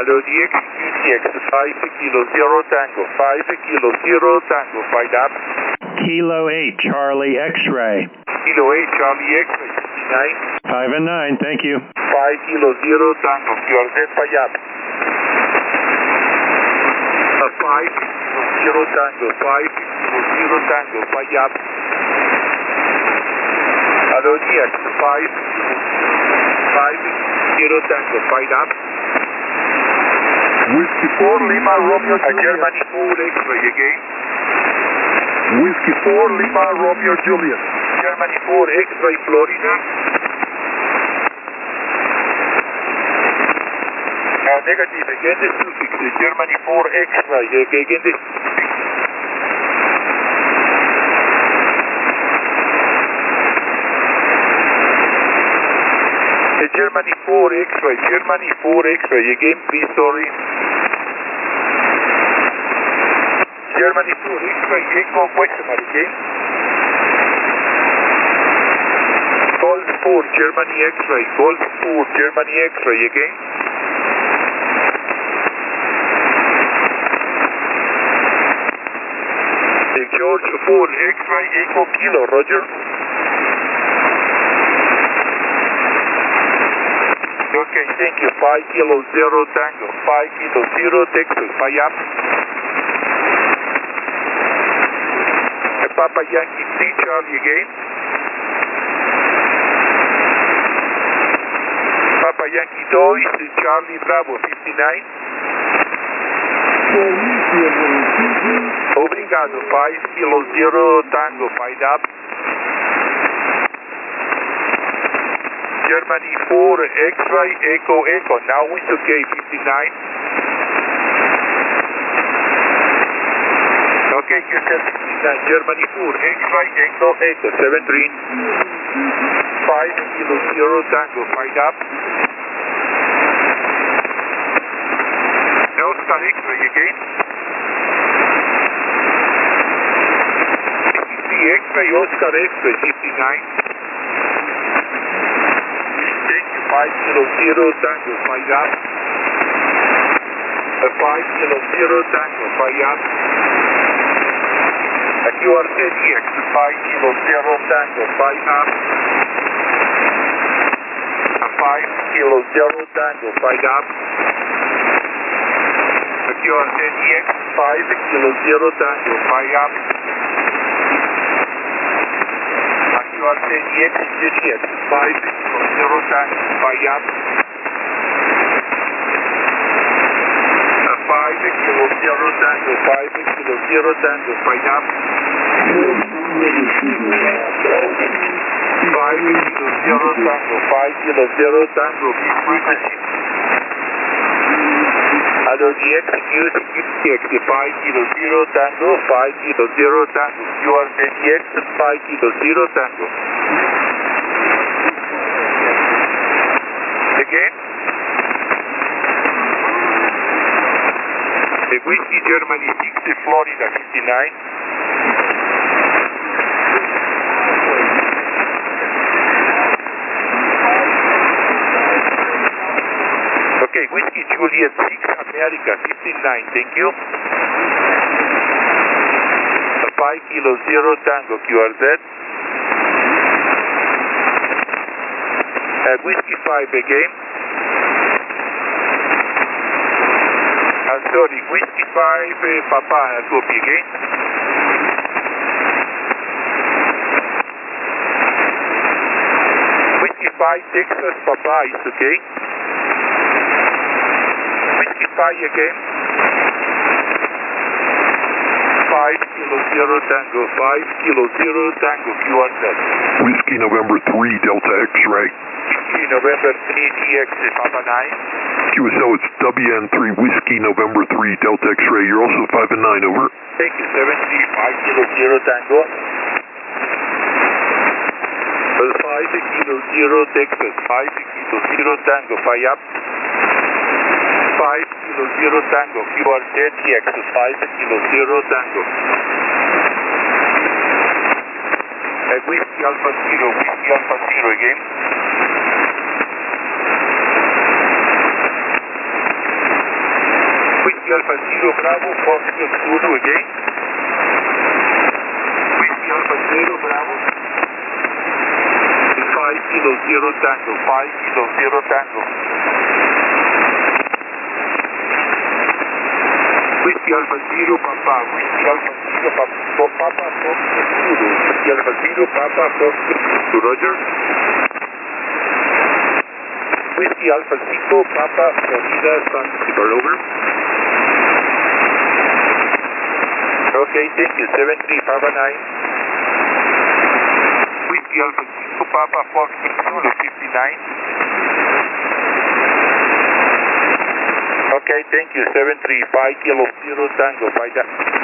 Hello, DX, QTX, 5 Kilo Zero Tango, 5 Kilo Zero Tango, 5 up. Kilo 8, Charlie X-ray. Kilo 8, Charlie X-ray, 59. 5 and 9, thank you. 5 Kilo Zero Tango, QRZ, 5 up. 5 Kilo Zero Tango, 5 Kilo Zero Tango, 5 up. Hello, DX, 5 Kilo Tango, 5 up. Whiskey 4, Lima, Romeo, Juliet. Germany 4, X-ray again. Whiskey 4, Lima, Romeo, Juliet. Germany 4, X-ray, Florida. Negative, again the suffix, Germany 4, X-ray, again the suffix. Germany 4, X-ray, Germany 4, X-ray, again please, sorry. Germany 4, X-ray, Echo, question mark again. Golf 4, Germany X-ray, Golf 4, Germany X-ray, again. George 4, X-ray, Echo, Kilo, Roger. Okay, thank you. 5 Kilo Zero Tango, 5 Kilo Zero Texas, 5 up. Papa Yankee 3 Charlie again. Papa Yankee 2 Charlie Bravo 59. Obrigado, 5 Kilo Zero Tango, 5 up. Germany 4, X-ray, Echo, Echo, now it's okay, 59. Okay, QSL 59, Germany 4, X-ray, Echo, Echo, 73. 5 Kilo Zero Tango, 5 up. Oscar X-ray again. 53 X-ray, Oscar X-ray, 59. 5 Kilo Zero Tango, 5 up. 5 Kilo Zero Tango, 5 up. QRZ-EX, 5 Kilo Zero Tango, 5 up. 5 Kilo Zero Tango, 5 up. QRZ-EX, 5 Kilo Zero Tango, 5 up. QRZ-EX, Juliet, 5 Kilo Zero Tango, 5 up. 5 Kilo Zero Tango, 5 Kilo Zero Tango, 5 up. 5 Kilo Zero Tango, 5 Kilo Zero Tango, big frequency. Hello, DX, QTX, 5 Kilo Zero Tango, 5 Kilo Zero Tango, QRZ-EX, 5 Kilo Zero Tango. Again. The Whiskey Germany 6, Florida 59. Okay, Whiskey Juliet 6, America 59, thank you. 5 Kilo Zero Tango, QRZ. Whiskey 5 again. Sorry, Whiskey 5, Papa, copy again. Whiskey 5, Texas, Papa, is okay. Whiskey 5 again. 5 Kilo Zero Tango, 5 Kilo Zero Tango, QRZ. Whiskey November 3, Delta X-ray. Whiskey November 3, DX, Papa 9. QSL, it's WN3, Whiskey November 3, Delta X-ray. You're also 5 and 9, over. Thank you, 5 Kilo Zero Tango. 5 Kilo Zero Texas, 5 Kilo Zero Tango, 5 up. 5 Kilo Zero Tango, QRZ-EX, 5 Kilo Zero Tango. Whiskey Alpha Zero again. Whiskey Alpha Zero Bravo, Foxtrot Zulu again. Whiskey Alpha Zero Bravo. 5 Kilo Zero Tango, 5 Kilo Zero Tango. Whiskey Alpha Zero Papa, Whiskey Alpha Zero Papa, Papa Foxtrot Zulu. Whiskey Alpha Zero Papa Foxtrot Zulu, Roger. Whiskey Alpha 5 Papa Florida Zanzibar, over. Okay, thank you, 73 Papa 9. Whiskey Alpha 5 Papa Foxtrot Zulu 59. Okay, thank you, 73 5 Kilo Zero Tango, 5